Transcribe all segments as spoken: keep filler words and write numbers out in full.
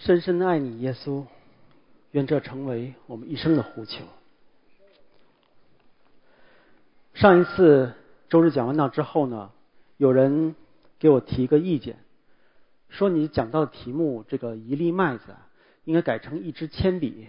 深深爱你，耶稣，愿这成为我们一生的呼求。上一次周日讲完道之后呢，有人给我提个意见，说你讲到的题目这个一粒麦子应该改成一支铅笔。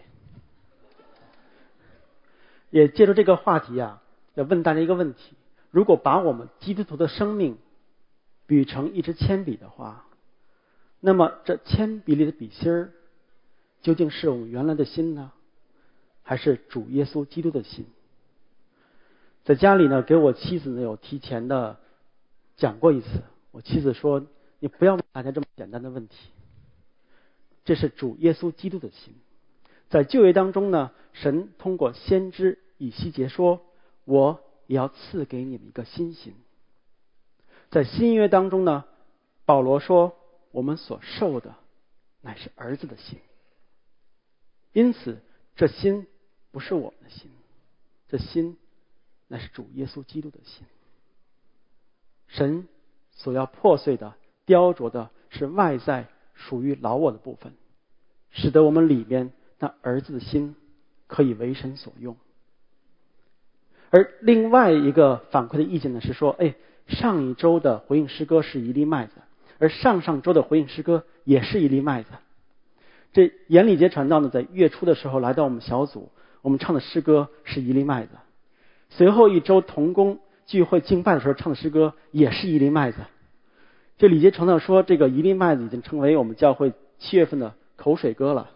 也借助这个话题啊，要问大家一个问题：如果把我们基督徒的生命比成一支铅笔的话，那么这铅笔里的笔芯儿究竟是我们原来的心呢，还是主耶稣基督的心？在家里呢，给我妻子呢有提前的讲过一次。我妻子说：“你不要问大家这么简单的问题，这是主耶稣基督的心。”在旧约当中呢，神通过先知以西结说：“我也要赐给你们一个新心。”在新约当中呢，保罗说：“我们所受的乃是儿子的心。”因此，这心不是我们的心，这心乃是主耶稣基督的心。神所要破碎的、雕琢的是外在属于老我的部分，使得我们里边那儿子的心可以为神所用。而另外一个反馈的意见呢是说，哎，上一周的回应诗歌是一粒麦子，而上上周的回应诗歌也是一粒麦子。这严礼节传道呢，在月初的时候来到我们小组，我们唱的诗歌是一粒麦子。随后一周同工聚会敬拜的时候唱的诗歌也是一粒麦子。这礼节传道说，这个一粒麦子已经成为我们教会七月份的口水歌了。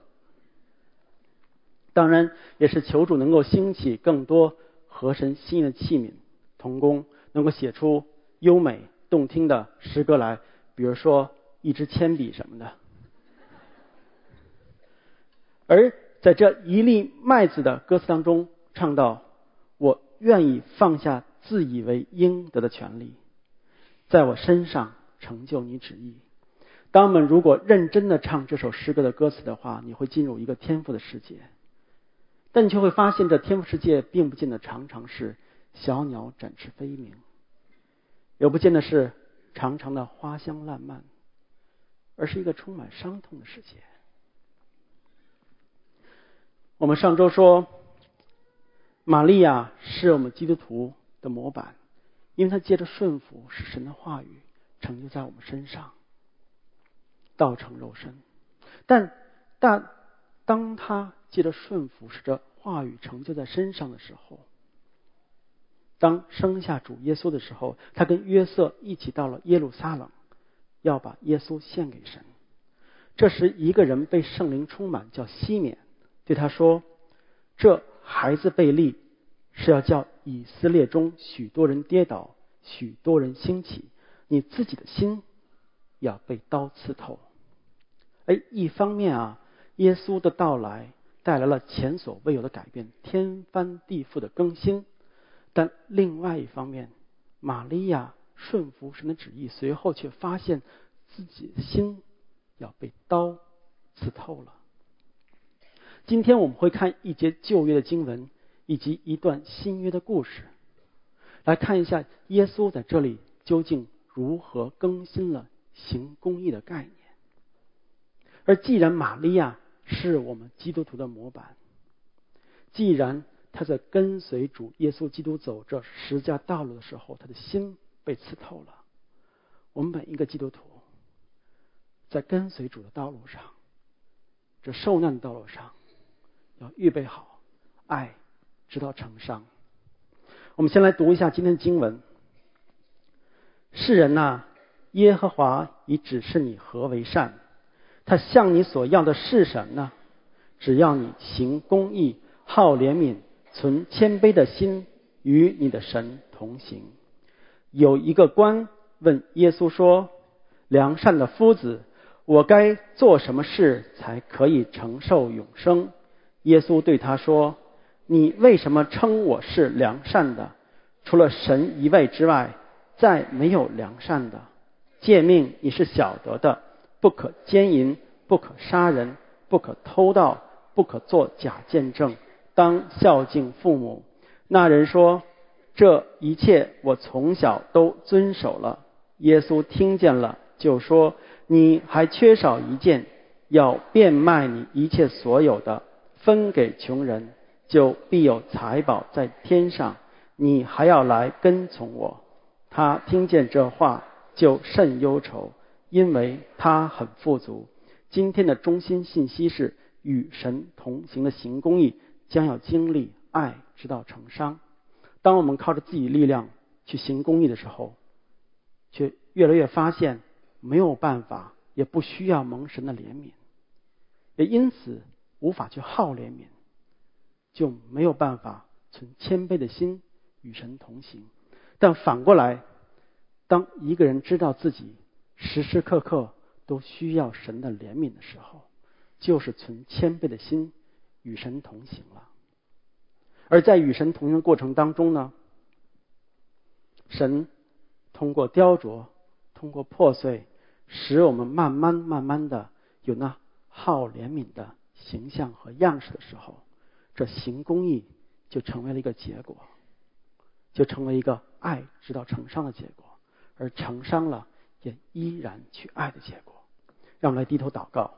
当然也是求主能够兴起更多合神心意的器皿，同工能够写出优美动听的诗歌来，比如说一支铅笔什么的。而在这一粒麦子的歌词当中唱到：我愿意放下自以为应得的权利，在我身上成就你旨意。当我们如果认真的唱这首诗歌的歌词的话，你会进入一个天赋的世界，但你却会发现这天赋世界并不见得常常是小鸟展翅飞鸣，也不见得是长长的花香烂漫，而是一个充满伤痛的世界。我们上周说，玛利亚是我们基督徒的模板，因为她借着顺服使神的话语成就在我们身上，道成肉身。但但当她借着顺服使这话语成就在身上的时候，当生下主耶稣的时候，她跟约瑟一起到了耶路撒冷，要把耶稣献给神。这时一个人被圣灵充满，叫西缅，对他说：这孩子被立，是要叫以色列中许多人跌倒，许多人兴起，你自己的心要被刀刺透。哎，一方面啊，耶稣的到来带来了前所未有的改变，天翻地覆的更新。但另外一方面，玛利亚顺服神的旨意，随后却发现自己的心要被刀刺透了。今天我们会看一节旧约的经文，以及一段新约的故事，来看一下耶稣在这里究竟如何更新了行公义的概念。而既然玛利亚是我们基督徒的模板，既然他在跟随主耶稣基督走这十字架道路的时候，他的心被刺透了，我们每一个基督徒在跟随主的道路上，这受难的道路上，要预备好爱直到成伤。我们先来读一下今天的经文。世人哪，耶和华已指示你何为善，他向你所要的是什么呢？只要你行公义，好怜悯，存谦卑的心，与你的神同行。有一个官问耶稣说：良善的夫子，我该做什么事才可以承受永生？耶稣对他说：你为什么称我是良善的？除了神一位之外，再没有良善的。诫命你是晓得的，不可奸淫，不可杀人，不可偷盗，不可作假见证，当孝敬父母。那人说：这一切我从小都遵守了。耶稣听见了，就说：你还缺少一件， 要变卖你一切所有的，分给穷人，就必有财宝在天上。你还要来跟从我。他听见这话就甚忧愁，因为他很富足。今天的中心信息是，与神同行的行公义将要经历爱直到成伤。当我们靠着自己力量去行公义的时候，却越来越发现没有办法，也不需要蒙神的怜悯，也因此无法去好怜悯，就没有办法存谦卑的心与神同行。但反过来，当一个人知道自己时时刻刻都需要神的怜悯的时候，就是存谦卑的心与神同行了。而在与神同行的过程当中呢，神通过雕琢，通过破碎，使我们慢慢慢慢的有那好怜悯的形象和样式的时候，这行公义就成为了一个结果，就成为一个爱直到成伤的结果，而成伤了也依然去爱的结果。让我们来低头祷告。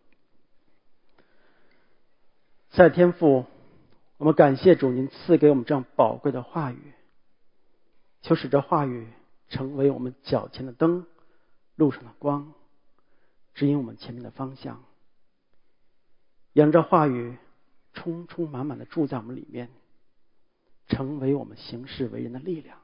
在天父，我们感谢主，您赐给我们这样宝贵的话语，求使这话语成为我们脚前的灯，路上的光，指引我们前面的方向。让这话语充充满满的住在我们里面，成为我们行事为人的力量。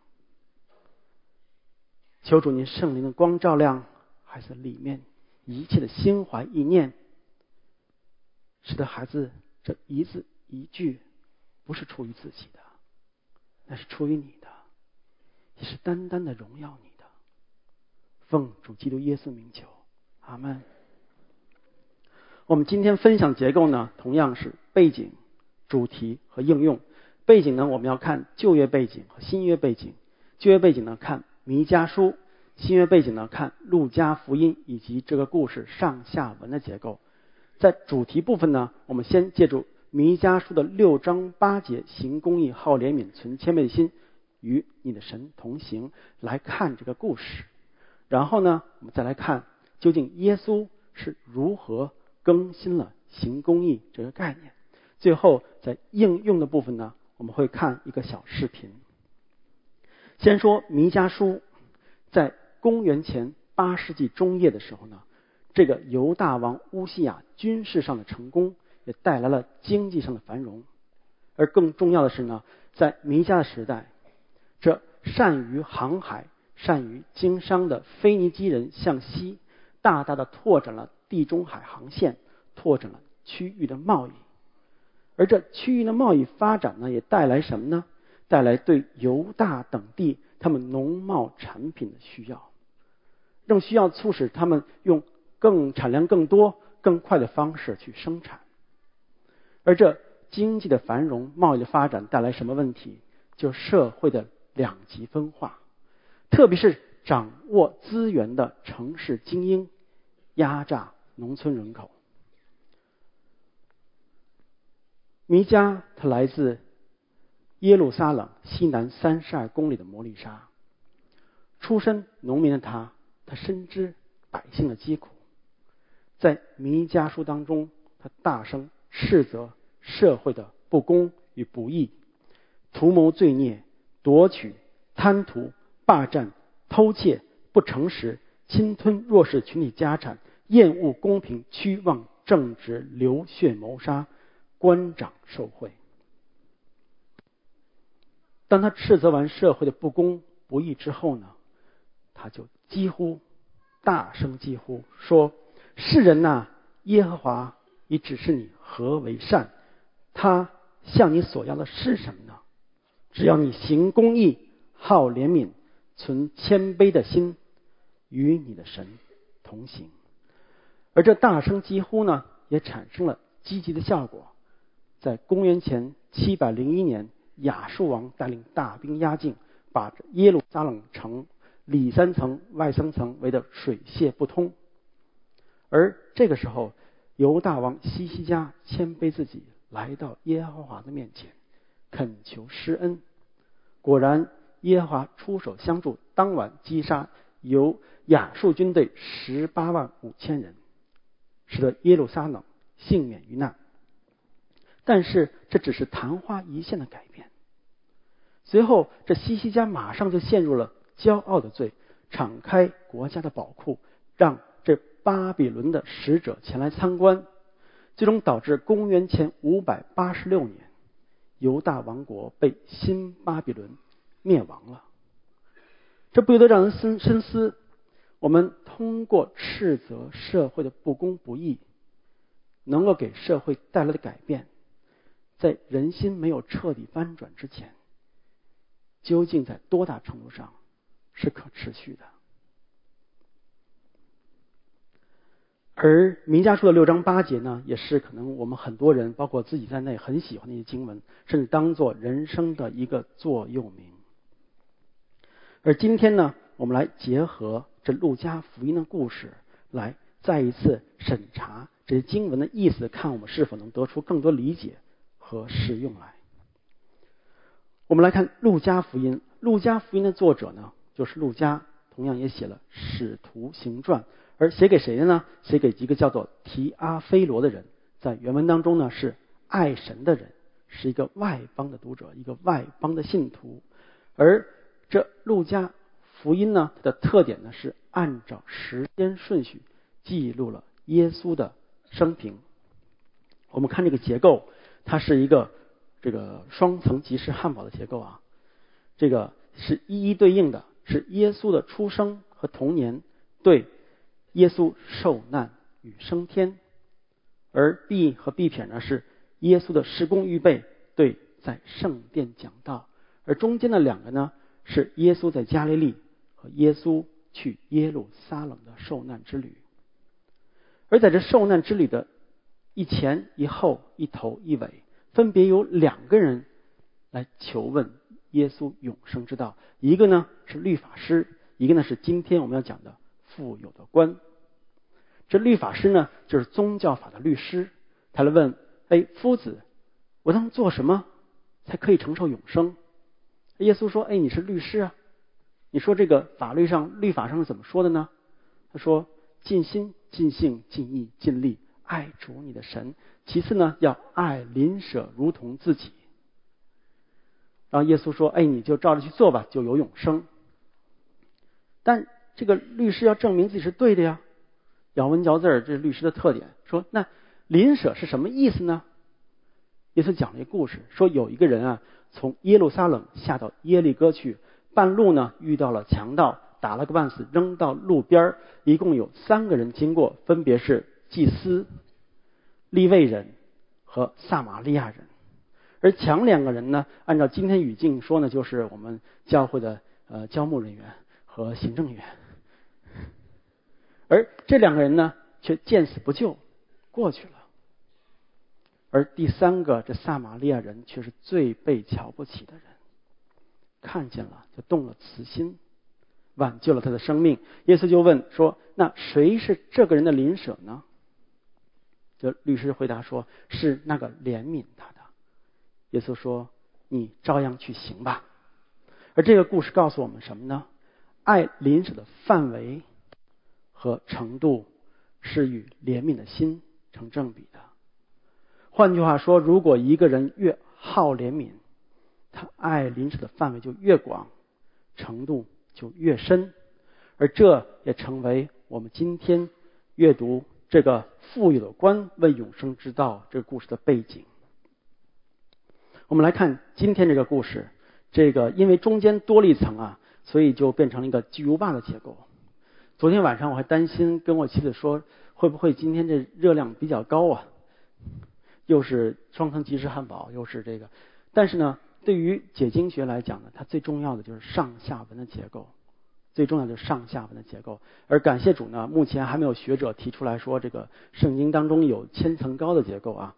求主您圣灵的光照亮孩子里面一切的心怀意念，使得孩子这一字一句不是出于自己的，那是出于你的，也是单单的荣耀你的。奉主基督耶稣名求，阿们。我们今天分享结构呢，同样是背景、主题和应用。背景呢，我们要看旧约背景和新约背景。旧约背景呢，看弥迦书；新约背景呢，看路加福音以及这个故事上下文的结构。在主题部分呢，我们先借助弥迦书的六章八节，行公义、好怜悯、存谦卑的心，与你的神同行，来看这个故事。然后呢，我们再来看究竟耶稣是如何更新了行公义这个概念。最后在应用的部分呢，我们会看一个小视频。先说弥迦书，在公元前八世纪中叶的时候呢，这个犹大王乌西雅军事上的成功也带来了经济上的繁荣。而更重要的是呢，在弥迦的时代，这善于航海、善于经商的腓尼基人向西大大的拓展了地中海航线，拓展了区域的贸易。而这区域的贸易发展呢，也带来什么呢？带来对犹大等地他们农贸产品的需要，更需要促使他们用更产量更多、更快的方式去生产。而这经济的繁荣、贸易的发展带来什么问题？就社会的两极分化，特别是掌握资源的城市精英压榨农村人口。弥迦他来自耶路撒冷西南三十二公里的摩利沙，出身农民的他，他深知百姓的疾苦。在弥迦书当中，他大声斥责社会的不公与不义，图谋罪孽、夺取、贪图、霸占、偷窃、不诚实、侵吞弱势群体家产、厌恶公平、屈枉正直、流血谋杀、官长受贿。当他斥责完社会的不公不义之后呢，他就几乎大声疾呼说：世人呐、啊，耶和华已指示你何为善，他向你所要的是什么呢？只要你行公义、好怜悯、存谦卑的心，与你的神同行。而这大声疾呼呢，也产生了积极的效果。在公元前七百零一年，亚述王带领大兵压境，把耶路撒冷城里三层外三层围得水泄不通。而这个时候，犹大王西西家谦卑自己，来到耶和华的面前，恳求施恩。果然耶和华出手相助，当晚击杀由亚述军队十八万五千人。 使得耶路撒冷幸免于难。但是这只是昙花一现的改变。随后这西西家马上就陷入了骄傲的罪，敞开国家的宝库，让这巴比伦的使者前来参观，最终导致公元前五百八十六年犹大王国被新巴比伦灭亡了。这不由得让人深深思，我们通过斥责社会的不公不义，能够给社会带来的改变，在人心没有彻底翻转之前，究竟在多大程度上是可持续的？而弥迦书的六章八节呢，也是可能我们很多人包括自己在内很喜欢的一些经文，甚至当作人生的一个座右铭。而今天呢，我们来结合这路加福音的故事，来再一次审查这些经文的意思，看我们是否能得出更多理解和实用来。我们来看路加福音，路加福音的作者呢，就是路加，同样也写了使徒行传，而写给谁的呢？写给一个叫做提阿非罗的人，在原文当中呢是爱神的人，是一个外邦的读者，一个外邦的信徒。而这路加福音呢，它的特点呢是按照时间顺序记录了耶稣的生平。我们看这个结构，它是一个这个双层即时汉堡的结构啊，这个是一一对应的，是耶稣的出生和童年对耶稣受难与升天，而 B 和 B 撇呢是耶稣的事工预备对在圣殿讲道，而中间的两个呢是耶稣在加利利和耶稣去耶路撒冷的受难之旅。而在这受难之旅的一前一后一头一尾，分别有两个人来求问耶稣永生之道，一个呢是律法师，一个呢是今天我们要讲的富有的官。这律法师呢就是宗教法的律师，他来问：哎，夫子，我当做什么才可以承受永生？耶稣说：哎，你是律师啊，你说这个法律上律法上是怎么说的呢？他说：尽心尽性尽意尽力爱主你的神，其次呢要爱邻舍如同自己。然后耶稣说：哎，你就照着去做吧，就有永生。但这个律师要证明自己是对的呀，咬文嚼字，这是律师的特点。说那邻舍是什么意思呢？耶稣讲了一个故事，说有一个人啊，从耶路撒冷下到耶利哥去，半路呢遇到了强盗，打了个半死，扔到路边，一共有三个人经过，分别是祭司、利未人和撒玛利亚人。而强两个人呢，按照今天语境说呢，就是我们教会的呃教牧人员和行政员。而这两个人呢，却见死不救，过去了。而第三个，这撒玛利亚人却是最被瞧不起的人，看见了就动了慈心，挽救了他的生命。耶稣就问说：那谁是这个人的邻舍呢？就律师回答说：是那个怜悯他的。耶稣说：你照样去行吧。而这个故事告诉我们什么呢？爱邻舍的范围和程度是与怜悯的心成正比的。换句话说，如果一个人越好怜悯，他爱邻舍的范围就越广，程度就越深。而这也成为我们今天阅读这个富有的官问永生之道这个故事的背景。我们来看今天这个故事，这个因为中间多了一层啊，所以就变成了一个巨无霸的结构。昨天晚上我还担心跟我妻子说，会不会今天这热量比较高啊？又是双层即食汉堡，又是这个。但是呢，对于解经学来讲呢，它最重要的就是上下文的结构，最重要的就是上下文的结构。而感谢主呢，目前还没有学者提出来说这个圣经当中有千层高的结构啊。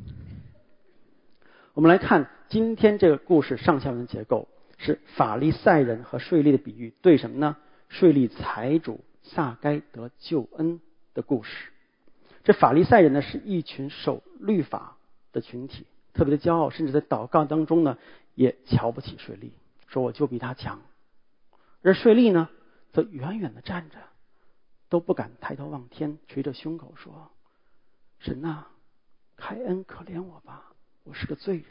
我们来看今天这个故事上下文的结构，是法利赛人和税吏的比喻对什么呢？税吏财主撒该得救恩的故事。这法利赛人呢，是一群守律法的群体，特别的骄傲，甚至在祷告当中呢，也瞧不起税吏，说我就比他强。而税吏呢，则远远的站着，都不敢抬头望天，捶着胸口说： 神啊，开恩可怜我吧，我是个罪人。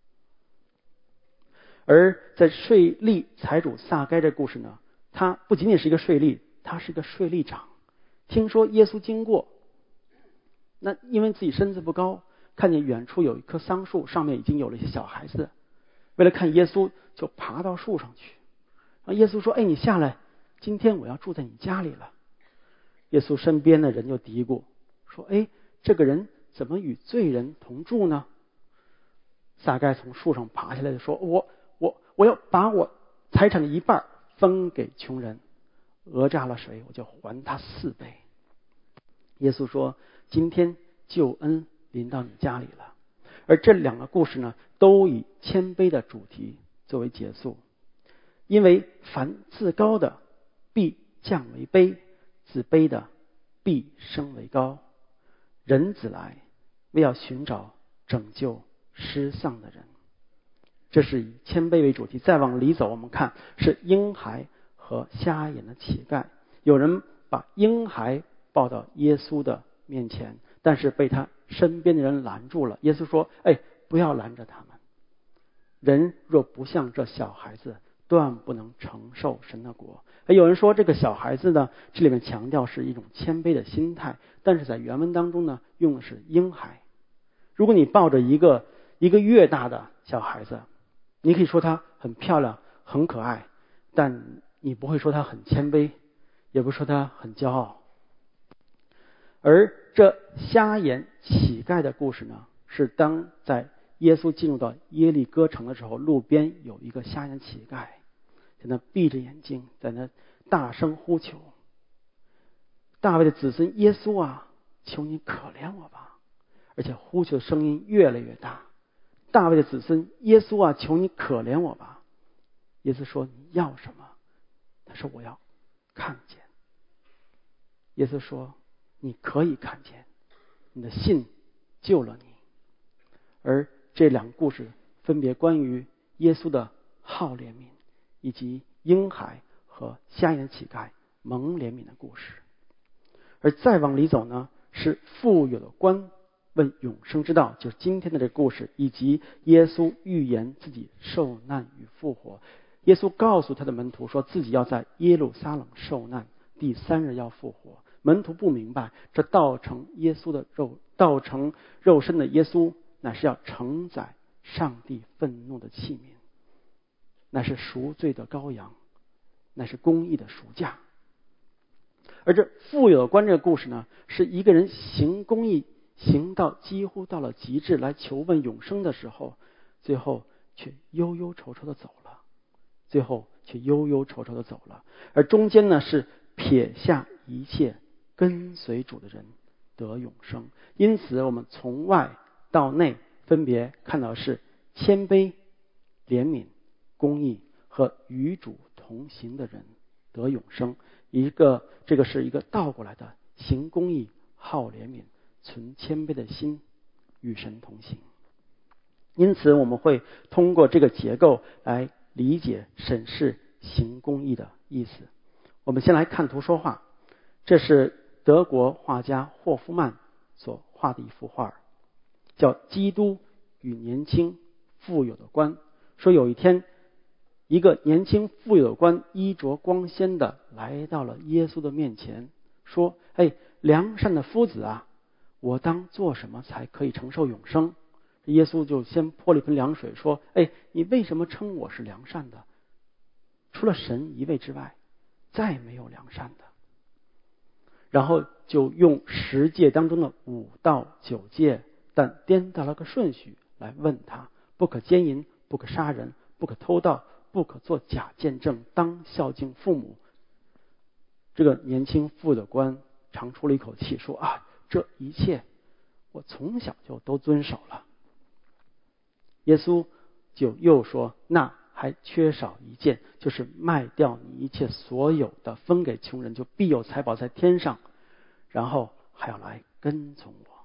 而在税吏财主撒该这故事呢，他不仅仅是一个税吏，他是一个税吏长。听说耶稣经过，那因为自己身子不高，看见远处有一棵桑树，上面已经有了一些小孩子，为了看耶稣就爬到树上去。然后耶稣说，哎，你下来，今天我要住在你家里了。耶稣身边的人就嘀咕说，哎，这个人怎么与罪人同住呢？撒该从树上爬下来就说，我我我要把我财产的一半分给穷人，讹诈了谁我就还他四倍。耶稣说，今天救恩临到你家里了。而这两个故事呢，都以谦卑的主题作为结束。因为凡自高的必降为卑，自卑的必升为高。人子来为要寻找拯救失丧的人。这是以谦卑为主题。再往里走，我们看是婴孩和瞎眼的乞丐。有人把婴孩抱到耶稣的面前，但是被他身边的人拦住了。耶稣说，哎，不要拦着他们。人若不像这小孩子，断不能承受神的国。有人说这个小孩子呢，这里面强调是一种谦卑的心态，但是在原文当中呢，用的是婴孩。如果你抱着一个一个月大的小孩子，你可以说他很漂亮很可爱，但你不会说他很谦卑，也不说他很骄傲。而这瞎眼乞丐的故事呢，是当在耶稣进入到耶利哥城的时候，路边有一个瞎眼乞丐，在那闭着眼睛，在那大声呼求，大卫的子孙耶稣啊，求你可怜我吧。而且呼求的声音越来越大，大卫的子孙耶稣啊，求你可怜我吧。耶稣说，你要什么？他说，我要看见。耶稣说，你可以看见，你的信救了你。而这两个故事分别关于耶稣的好怜悯，以及婴孩和瞎眼乞丐蒙怜悯的故事。而再往里走呢，是富有的官问永生之道，就是今天的这个故事，以及耶稣预言自己受难与复活。耶稣告诉他的门徒说自己要在耶路撒冷受难，第三日要复活。门徒不明白，这道成耶稣的肉道成肉身的耶稣，乃是要承载上帝愤怒的器皿，乃是赎罪的羔羊，乃是公义的赎价。而这富有的官这个故事呢，是一个人行公义行到几乎到了极致，来求问永生的时候，最后却忧忧愁愁的走了，最后却忧忧愁愁的走了。而中间呢，是撇下一切跟随主的人得永生。因此我们从外到内分别看到的是谦卑、怜悯、公义和与主同行的人得永生。一个这个是一个倒过来的，行公义、好怜悯、存谦卑的心，与神同行。因此我们会通过这个结构来理解审视行公义的意思。我们先来看图说话，这是德国画家霍夫曼所画的一幅画，叫《基督与年轻富有的官》。说有一天，一个年轻富有的官衣着光鲜的来到了耶稣的面前，说，哎，良善的夫子啊，我当做什么才可以承受永生？耶稣就先泼了一盆凉水，说，哎，你为什么称我是良善的？除了神一位之外，再没有良善的。然后就用十诫当中的五到九诫，但颠倒了个顺序来问他：不可奸淫，不可杀人，不可偷盗，不可做假见证，当孝敬父母。这个年轻富的官长出了一口气，说啊，这一切我从小就都遵守了。耶稣就又说，那还缺少一件，就是卖掉你一切所有的，分给穷人，就必有财宝在天上，然后还要来跟从我。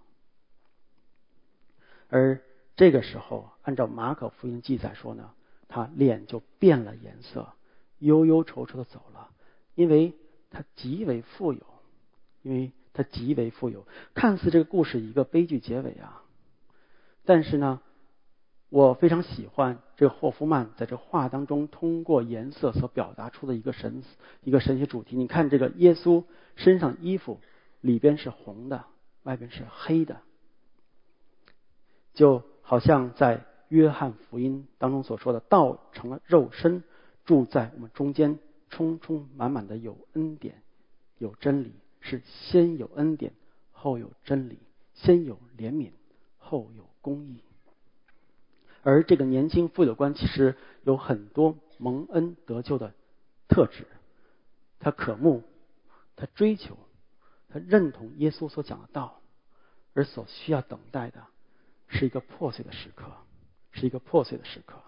而这个时候按照马可福音记载说呢，他脸就变了颜色，忧忧愁愁的走了，因为他极为富有，因为他极为富有。看似这个故事以一个悲剧结尾啊，但是呢，我非常喜欢这个霍夫曼在这画当中通过颜色所表达出的一个神一个神学主题。你看这个耶稣身上衣服里边是红的，外边是黑的，就好像在约翰福音当中所说的，道成了肉身，住在我们中间，充充满满的有恩典有真理，是先有恩典后有真理，先有怜悯后有公义。而这个年轻富有的官其实有很多蒙恩得救的特质，他渴慕，他追求，他认同耶稣所讲的道，而所需要等待的是一个破碎的时刻，是一个破碎的时刻。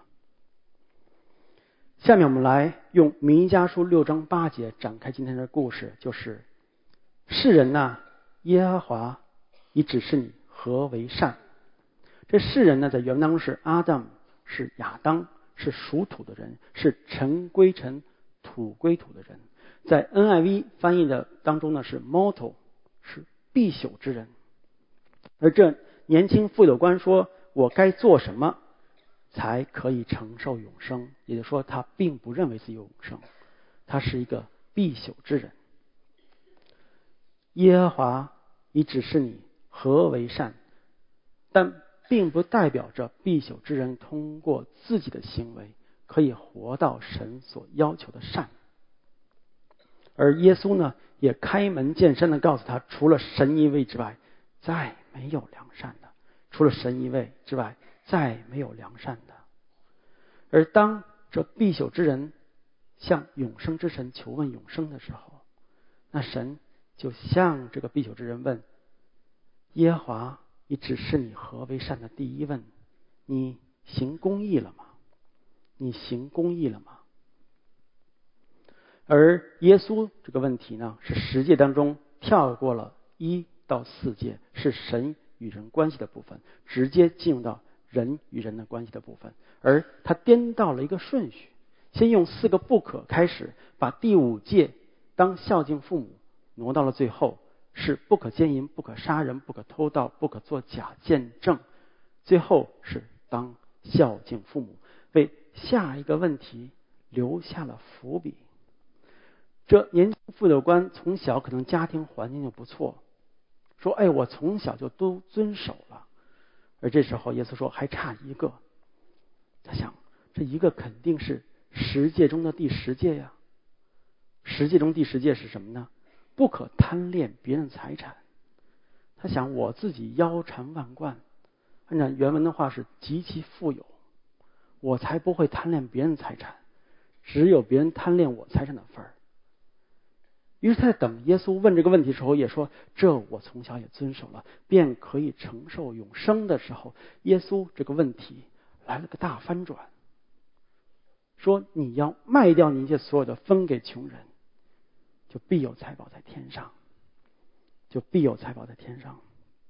下面我们来用弥迦书六章八节展开今天的故事，就是世人呐、啊，耶和华已指示你何为善。这世人呢，在原文当中是阿当，是亚当，是属土的人，是尘归尘土归土的人。在 N I V 翻译的当中呢，是 mortal， 是必朽之人。而这年轻富有官说，我该做什么才可以承受永生？也就是说，他并不认为自己有永生，他是一个必朽之人。耶和华已指示你何为善，但并不代表着必朽之人通过自己的行为可以活到神所要求的善。而耶稣呢，也开门见山地告诉他，除了神一位之外，再没有良善的；除了神一位之外，再没有良善的。而当这必朽之人向永生之神求问永生的时候，那神就向这个必朽之人问：耶和华已指示你何为善的第一问，你行公义了吗？你行公义了吗？而耶稣这个问题呢，是十诫当中跳过了一到四诫，是神与人关系的部分，直接进入到人与人的关系的部分。而他颠倒了一个顺序，先用四个不可开始，把第五诫当孝敬父母挪到了最后，是不可奸淫，不可杀人，不可偷盗，不可作假见证，最后是当孝敬父母，为下一个问题留下了伏笔。这年轻富有官从小可能家庭环境就不错，说哎，我从小就都遵守了。而这时候耶稣说还差一个，他想这一个肯定是十诫中的第十诫呀。十诫中第十诫是什么呢？不可贪恋别人财产。他想我自己腰缠万贯，按照原文的话是极其富有，我才不会贪恋别人财产，只有别人贪恋我财产的份儿。于是他在等耶稣问这个问题的时候也说，这我从小也遵守了，便可以承受永生的时候，耶稣这个问题来了个大翻转，说你要卖掉你一切所有的，分给穷人，就必有财宝在天上，就必有财宝在天上。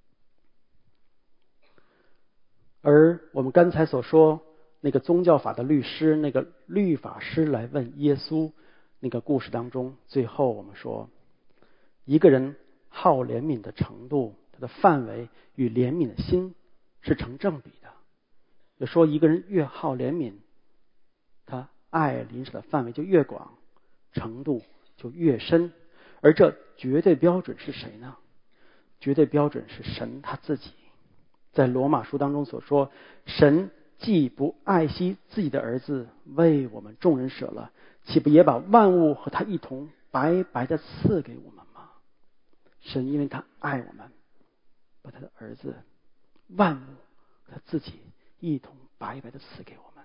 而我们刚才所说那个宗教法的律师，那个律法师来问耶稣那个故事当中，最后我们说，一个人好怜悯的程度，他的范围与怜悯的心是成正比的。就说一个人越好怜悯，他爱邻舍的范围就越广，程度就越深。而这绝对标准是谁呢？绝对标准是神他自己。在罗马书当中所说，神既不爱惜自己的儿子，为我们众人舍了，岂不也把万物和他一同白白的赐给我们吗？神因为他爱我们，把他的儿子万物他自己一同白白的赐给我们。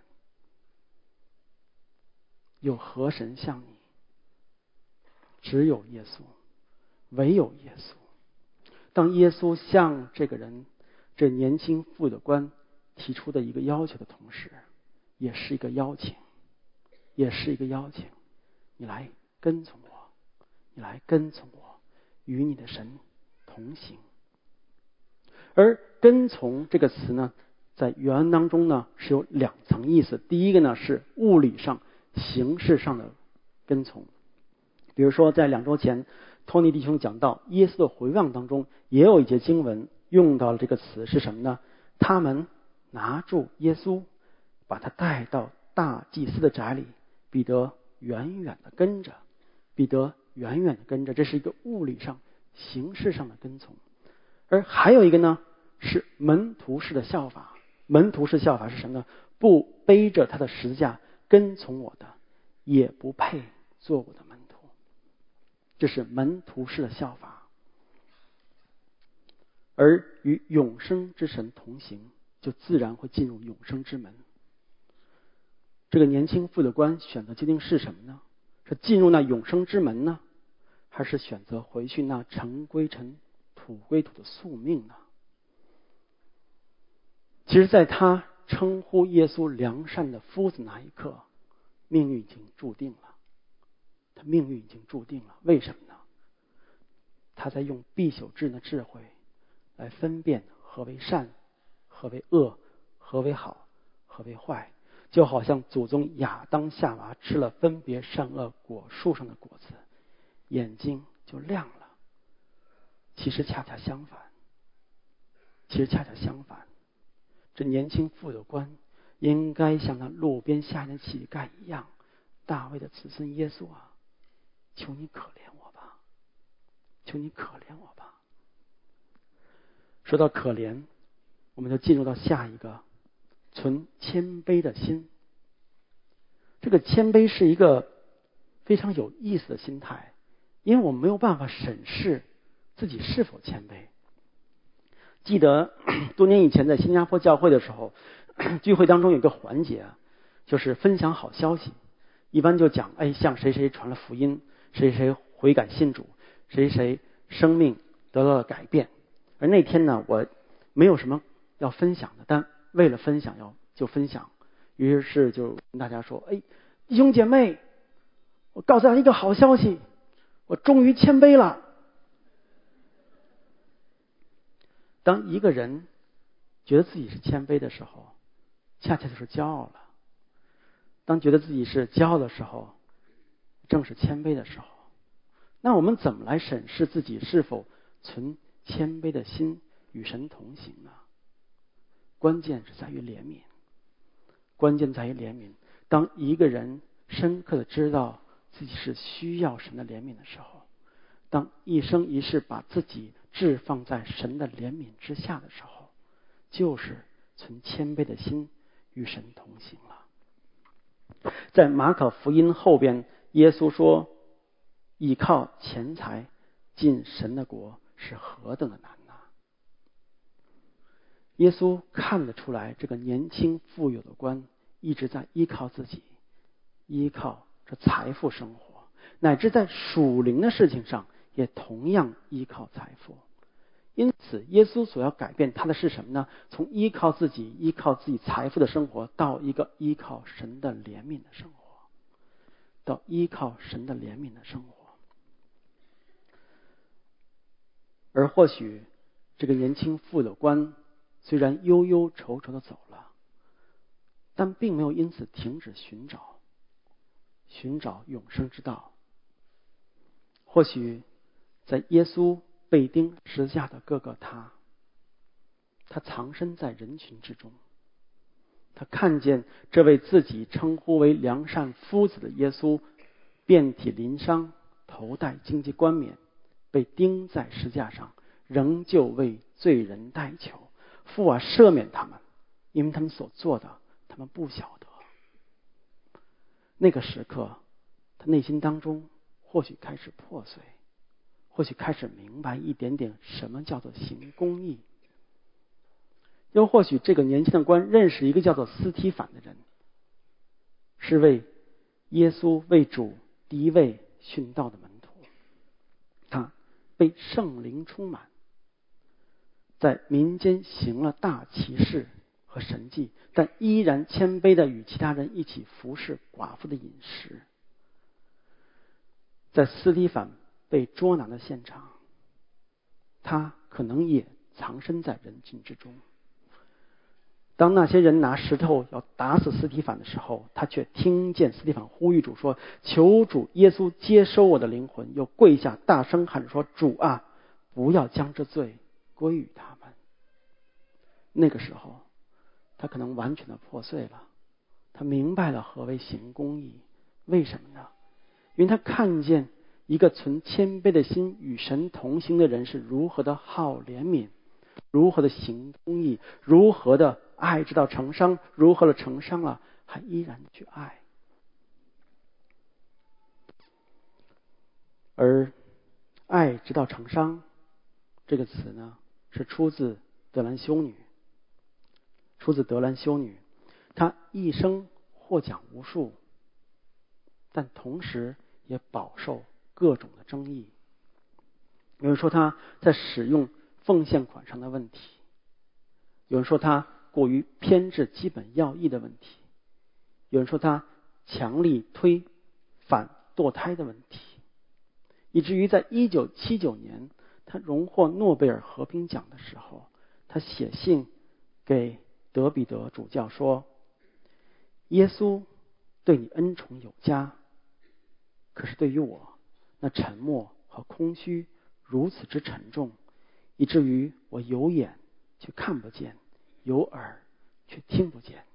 有何神像你？只有耶稣，唯有耶稣。当耶稣向这个人，这年轻富有的官提出的一个要求的同时，也是一个邀请，也是一个邀请，你来跟从我，你来跟从我，与你的神同行。而跟从这个词呢，在原文当中呢是有两层意思。第一个呢是物理上形式上的跟从，比如说在两周前托尼弟兄讲到耶稣的回望当中，也有一节经文用到了这个词，是什么呢？他们拿住耶稣，把他带到大祭司的宅里，彼得远远的跟着，彼得远远的跟着，这是一个物理上形式上的跟从。而还有一个呢，是门徒式的效法。门徒式效法是什么呢？不背着他的十字架跟从我的，也不配做我的门徒。这是门徒式的效法。而与永生之神同行，就自然会进入永生之门。这个年轻妇的官选择究竟是什么呢？是进入那永生之门呢，还是选择回去那尘归尘土归土的宿命呢？其实在他称呼耶稣良善的夫子那一刻，命运已经注定了。他命运已经注定了。为什么呢？他在用必朽智的智慧来分辨何为善，何为恶，何为好，何为坏。就好像祖宗亚当夏娃吃了分别善恶果树上的果子，眼睛就亮了。其实恰恰相反，其实恰恰相反，这年轻富有官应该像那路边下的乞丐一样，大卫的子孙耶稣啊，求你可怜我吧，求你可怜我吧。说到可怜，我们就进入到下一个，存谦卑的心。这个谦卑是一个非常有意思的心态，因为我们没有办法审视自己是否谦卑。记得多年以前在新加坡教会的时候，聚会当中有个环节啊，就是分享好消息。一般就讲，哎，向谁谁传了福音，谁谁悔改信主，谁谁生命得到了改变。而那天呢，我没有什么要分享的，但为了分享要就分享，于是就跟大家说，哎，弟兄姐妹，我告诉大家一个好消息，我终于谦卑了。当一个人觉得自己是谦卑的时候，恰恰就是骄傲了。当觉得自己是骄傲的时候，正是谦卑的时候。那我们怎么来审视自己是否存谦卑的心与神同行呢？关键是在于怜悯，关键在于怜悯。当一个人深刻的知道自己是需要神的怜悯的时候，当一生一世把自己置放在神的怜悯之下的时候，就是存谦卑的心与神同行了。在马可福音后边，耶稣说，倚靠钱财进神的国是何等的难呐！耶稣看得出来，这个年轻富有的官一直在依靠自己，依靠这财富生活，乃至在属灵的事情上也同样依靠财富。因此耶稣所要改变他的是什么呢？从依靠自己依靠自己财富的生活，到一个依靠神的怜悯的生活，到依靠神的怜悯的生活。而或许这个年轻富有官虽然忧忧愁愁的走了，但并没有因此停止寻找寻找永生之道。或许在耶稣被钉十字架的各个他，他藏身在人群之中，他看见这位自己称呼为良善夫子的耶稣遍体鳞伤，头戴荆棘冠冕，被钉在十字架上，仍旧为罪人代求，父啊，赦免他们，因为他们所做的他们不晓得。那个时刻他内心当中或许开始破碎，或许开始明白一点点什么叫做行公义。又或许这个年轻的官认识一个叫做司提反的人，是为耶稣为主第一位殉道的门徒。他被圣灵充满，在民间行了大奇事和神迹，但依然谦卑的与其他人一起服侍寡妇的饮食。在司提反被捉拿的现场，他可能也藏身在人群之中， 当那些人拿石头要打死司提反的时候，他却听见司提反呼吁主说：求主耶稣接收我的灵魂，又跪下大声喊着说：主啊，不要将这罪归于他们。那个时候他可能完全的破碎了，他明白了何为行公义。为什么呢？因为他看见一个存谦卑的心与神同行的人是如何的好怜悯，如何的行公义，如何的爱直到成伤，如何的成伤了还依然去爱。而爱直到成伤这个词呢，是出自德兰修女，出自德兰修女，她一生获奖无数，但同时也饱受各种的争议。有人说她在使用奉献款上的问题，有人说她过于偏执基本要义的问题，有人说她强力推反堕胎的问题，以至于在一九七九年她荣获诺贝尔和平奖的时候，她写信给德彼得主教说：耶稣对你恩宠有加，可是对于我，那沉默和空虚如此之沉重，以至于我有眼却看不见，有耳却听不见。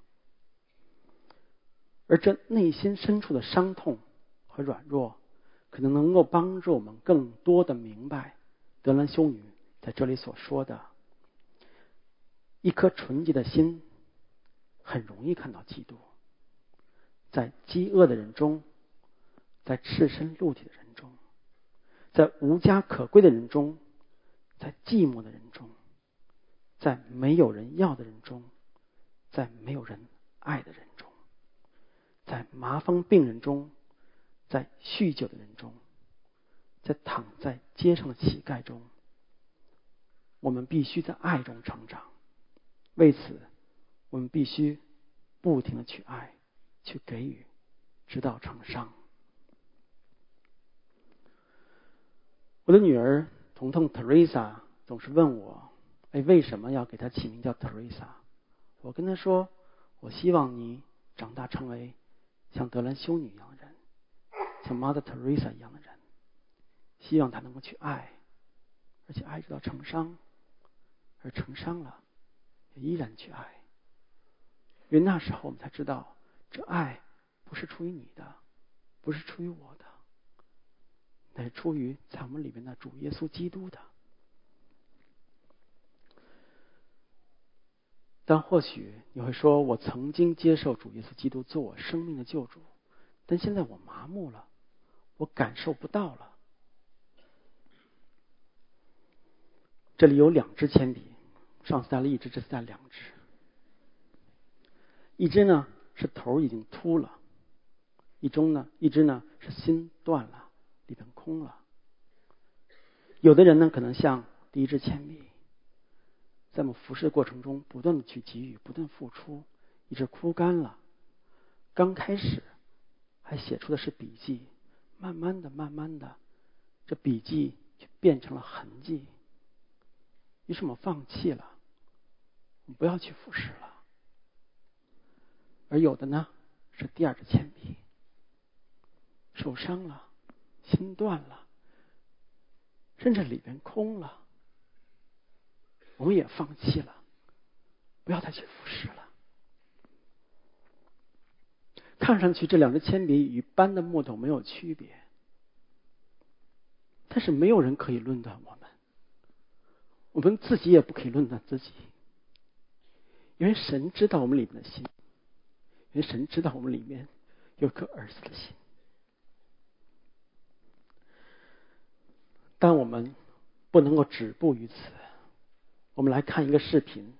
而这内心深处的伤痛和软弱，可能能够帮助我们更多的明白德兰修女在这里所说的：一颗纯洁的心很容易看到嫉妒，在饥饿的人中，在赤身露体的人中，在无家可归的人中，在寂寞的人中，在没有人要的人中，在没有人爱的人中，在麻风病人中，在酗酒的人中，在躺在街上的乞丐中。我们必须在爱中成长，为此我们必须不停的去爱，去给予，直到成伤。我的女儿彤彤 Teresa 总是问我，哎，为什么要给她起名叫 Teresa？ 我跟她说，我希望你长大成为像德兰修女一样的人，像 Mother Teresa 一样的人，希望她能够去爱，而且爱直到成伤，而成伤了也依然去爱。因为那时候我们才知道，这爱不是出于你的，不是出于我的，乃是出于在我们里面的主耶稣基督的。但或许你会说，我曾经接受主耶稣基督做我生命的救主，但现在我麻木了，我感受不到了。这里有两支铅笔，上次带了一支，这次带了两支。一支呢是头已经秃了，一中呢一支呢是心断了，里边空了。有的人呢可能像第一支铅笔，在我们服侍的过程中不断的去给予，不断付出，一直枯干了。刚开始还写出的是笔记，慢慢的慢慢的这笔记就变成了痕迹。于是我们放弃了，我们不要去服侍了。而有的呢是第二支铅笔，受伤了，心断了，甚至里边空了，我们也放弃了，不要再去服侍了。看上去这两支铅笔与斑的木头没有区别，但是没有人可以论断我们，我们自己也不可以论断自己，因为神知道我们里面的心，因为神知道我们里面有颗儿子的心。但我们不能够止步于此，我们来看一个视频。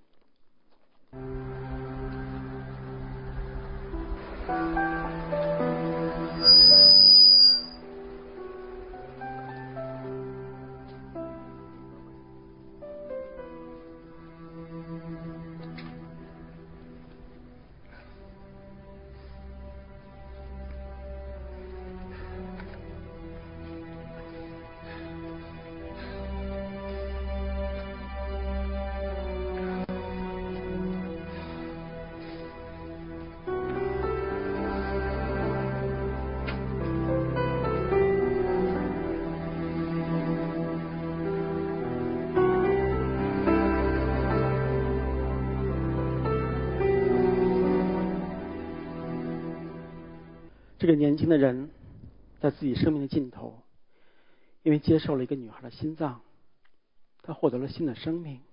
这个年轻的人在自己生命的尽头，因为接受了一个女孩的心脏，他获得了新的生命。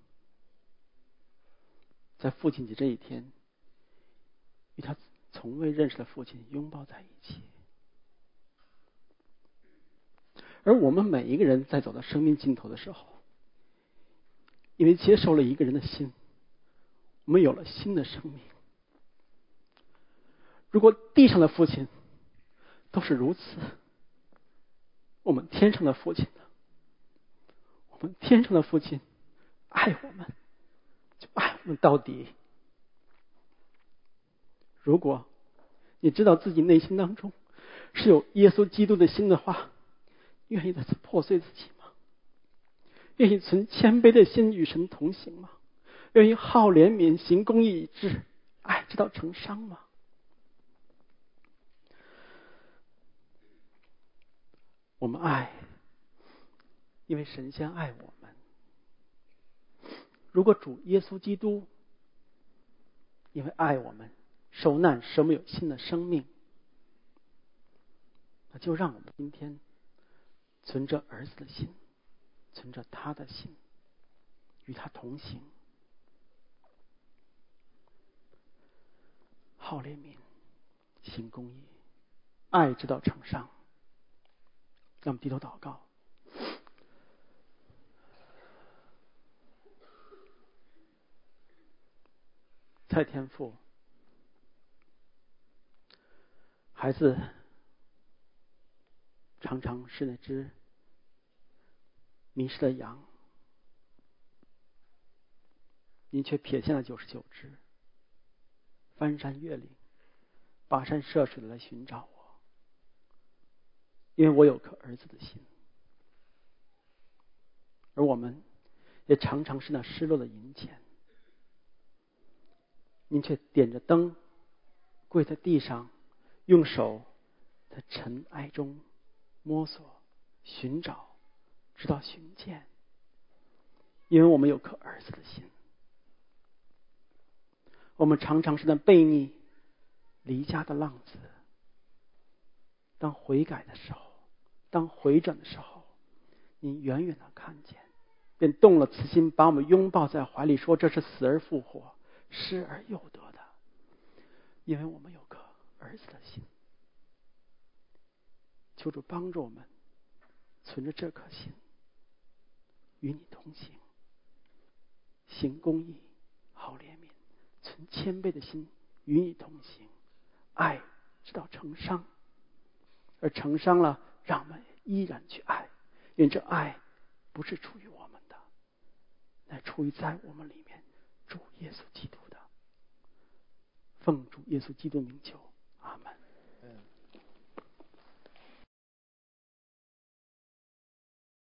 在父亲节这一天，与他从未认识的父亲拥抱在一起。而我们每一个人在走到生命尽头的时候，因为接受了一个人的心，我们有了新的生命。如果地上的父亲都是如此，我们天上的父亲呢？我们天上的父亲爱我们，就爱我们到底。如果你知道自己内心当中是有耶稣基督的心的话，愿意再次破碎自己吗？愿意存谦卑的心与神同行吗？愿意好怜悯，行公义以致，爱直到成伤吗？我们爱，因为神先爱我们。如果主耶稣基督因为爱我们受难，使我们有新的生命，那就让我们今天存着儿子的心，存着他的心，与他同行，好怜悯，行公义，爱直到成伤。让我们低头祷告。蔡天父，孩子常常是那只迷失的羊，您却撇下了九十九只，翻山越岭，跋山涉水的来寻找我，因为我有颗儿子的心。而我们也常常是那失落的银钱，您却点着灯，跪在地上，用手在尘埃中摸索、寻找，直到寻见。因为我们有颗儿子的心。我们常常是那悖逆、离家的浪子。当悔改的时候，当回转的时候，你远远的看见，便动了慈心，把我们拥抱在怀里，说这是死而复活，失而又得的。因为我们有颗儿子的心。求主帮助我们存着这颗心，与你同行，行公义，好怜悯，存谦卑的心，与你同行，爱直到成伤。而成伤了，让我们依然去爱，因为这爱不是出于我们的，乃出于在我们里面主耶稣基督的。奉主耶稣基督名求。